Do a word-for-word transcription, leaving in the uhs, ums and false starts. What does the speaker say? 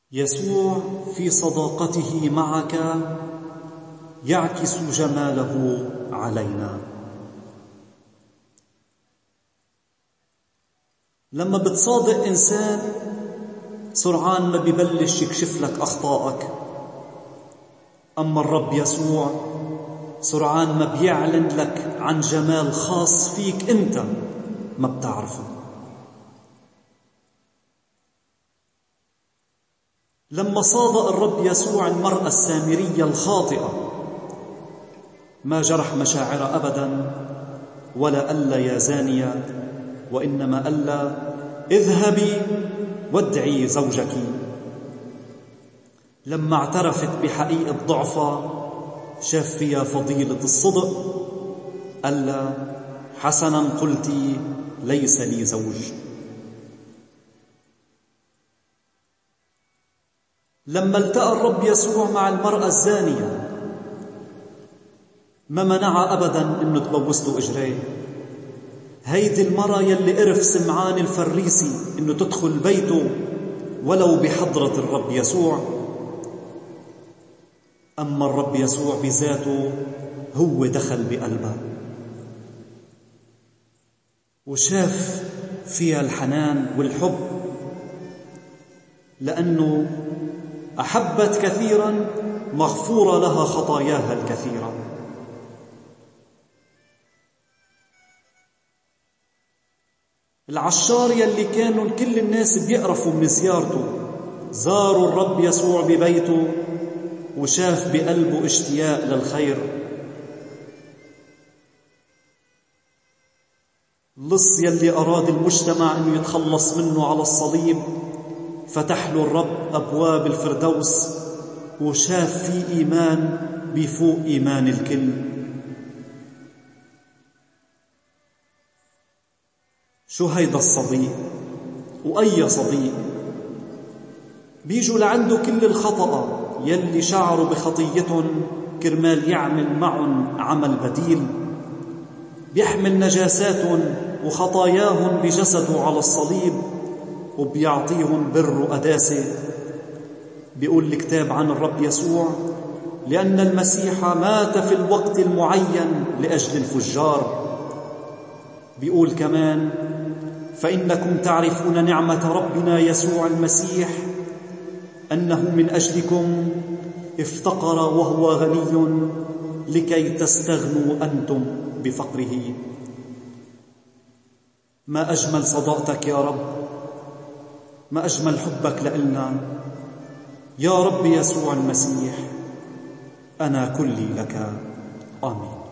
يسوع في صداقته معك يعكس جماله علينا. لما بتصادق إنسان سرعان ما ببلش يكشف لك أخطائك، أما الرب يسوع سرعان ما بيعلن لك عن جمال خاص فيك أنت ما بتعرفه. لما صادق الرب يسوع المرأة السامرية الخاطئة ما جرح مشاعرها أبدا، ولا قال يا زانية، وإنما قال اذهبي وادعي زوجك. لما اعترفت بحقيقة ضعفها شاف فيها فضيلة الصدق، قال حسنا قلت ليس لي زوج. لما التقى الرب يسوع مع المرأة الزانية ما منعها أبدا إنه تبوس له إجريه. هيدي المرأة يلي قرف سمعان الفريسي إنه تدخل بيته ولو بحضرة الرب يسوع، أما الرب يسوع بذاته هو دخل بقلبها وشاف فيها الحنان والحب، لأنه أحبت كثيرا مغفورة لها خطاياها الكثيرة. العشار يلي كانوا كل الناس بيقرفوا من زيارته زاروا الرب يسوع ببيته وشاف بقلبه اشتياق للخير. اللص يلي أراد المجتمع أنه يتخلص منه على الصليب فتح له الرب أبواب الفردوس وشاف فيه إيمان بفوق إيمان الكل. شو هيدا الصديق؟ وأي صديق بيجوا لعنده كل الخطأ يلي شعروا بخطيتهم كرمال يعمل معهم عمل بديل، بيحمل نجاساتهم وخطاياهم بجسده على الصليب وبيعطيهم بر وقداسة. بيقول الكتاب عن الرب يسوع لأن المسيح مات في الوقت المعين لأجل الفجار. بيقول كمان فإنكم تعرفون نعمة ربنا يسوع المسيح أنه من أجلكم افتقر وهو غني لكي تستغنوا أنتم بفقره. ما أجمل صداقتك يا رب، ما أجمل حبك لإلنا يا رب يسوع المسيح. أنا كلي لك. آمين.